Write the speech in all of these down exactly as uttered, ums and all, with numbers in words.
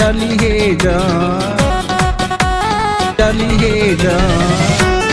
डली है जान, डली है जान।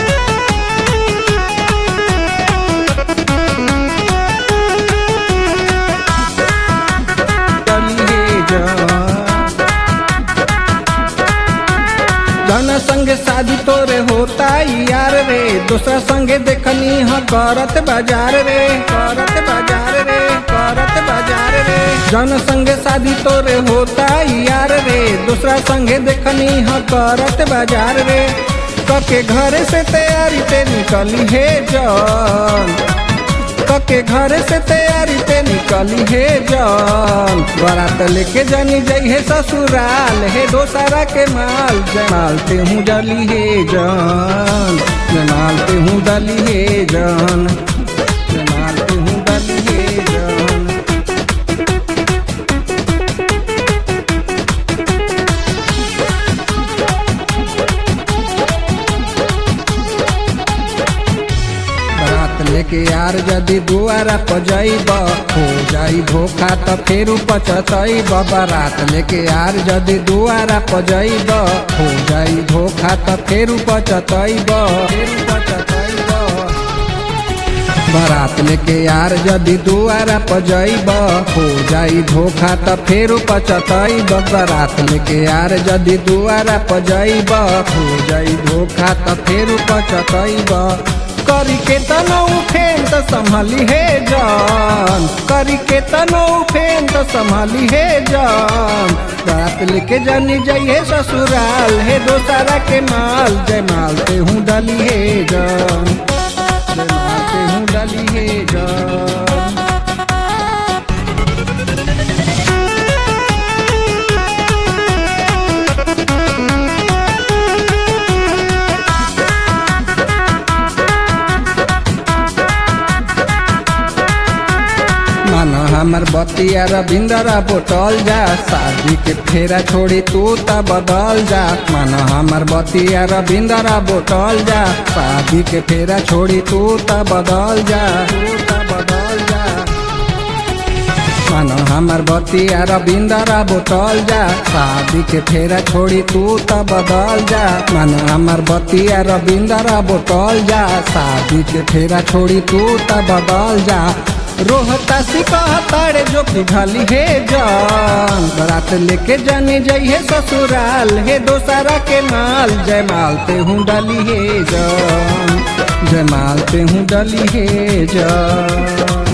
जन संगे शादी तोरे होता यार रे, दूसरा संगे देखनी ह करत बाजार रे, करत बाजार रे, करत बाजार रे। जन संगे शादी तोरे होता यार रे, दूसरा संगे देखनी ह करत बाजार रे। कके घर से तैयारी ते निकली है जान, कके घर से तैयारी ते निकली है जान। बारात लेके जानी जाई है ससुराल, है दोसरा के माल जमालते हूँ डली है जान, जमालते हूँ डली है जान, जमालते हूँ डली है जान। लेके यार जदि दुआरा पजैब, हो जाई धोखा त फेर पचतैब। बारात लेके यार जदि दुआरा पजैब, हो जाई धोखा त फेर पचतैब, फेर पचतैब। बारात लेके यार जदि दुआरा पजैब, हो जाई धोखा त फेर पचतैब। बारात लेके यार जदि दुआरा पजैब, हो जाई धोखा त फेर पचतैब। करी के तनौ फेन त संभाली है जान, करी के तनौ फेन त संभाली है जान। बारात लेके जानी जाइए ससुराल, है दोसरा के माल जमालते हूँ डली है जान, जमालते हूँ डली है जान। मन हमर बतिया रविंदरा बोतल जा, शादी के फेरा छोड़ी तू त बदल जा। मन हमर बतिया रविंदरा बोतल जा, शादी के फेरा छोड़ी तू त बदल जा, तू त बदल जा। मन हमर बतिया रविंदरा बोतल जा, शादी के फेरा छोड़ी तू त बदल जा। मन हमर बतिया रविंदरा बोतल जा, शादी के फेरा छोड़ी तू त बदल जा। रोहता सिकहताड़े जो पिघली है जान, बारात लेके जानी जाइए ससुराल, है दोसरा के माल जमालते हूँ डली है जान, जमालते हूँ डली है जान।